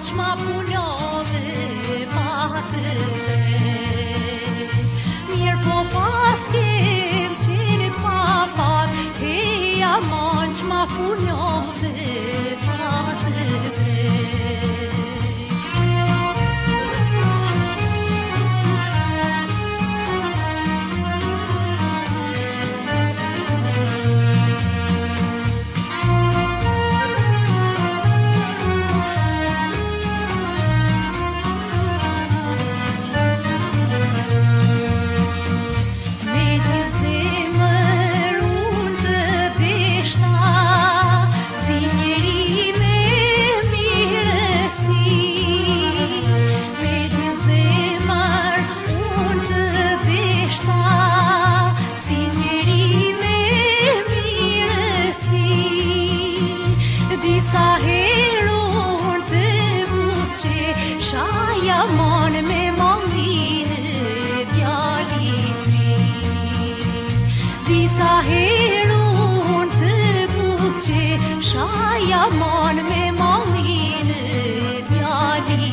Çma punove patë mirë po pas kem qenit ma pak heja man çma punove patë Shayaman me mangine djali Disa herun të pushe Shayaman me mangine djali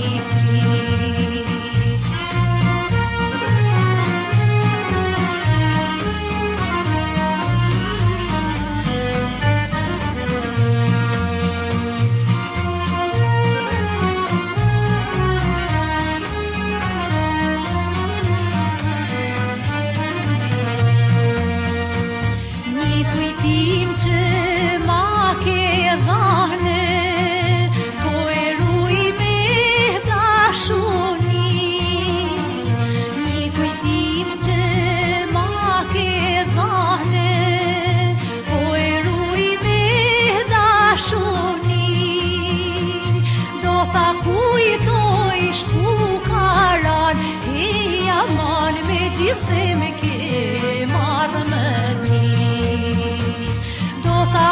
Gjithëm ke marrë më mirë Do ta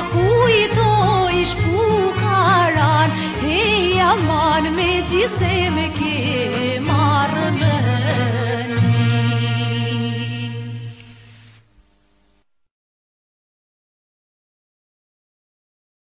kujtojsh pukaran Heja man me gjithëm ke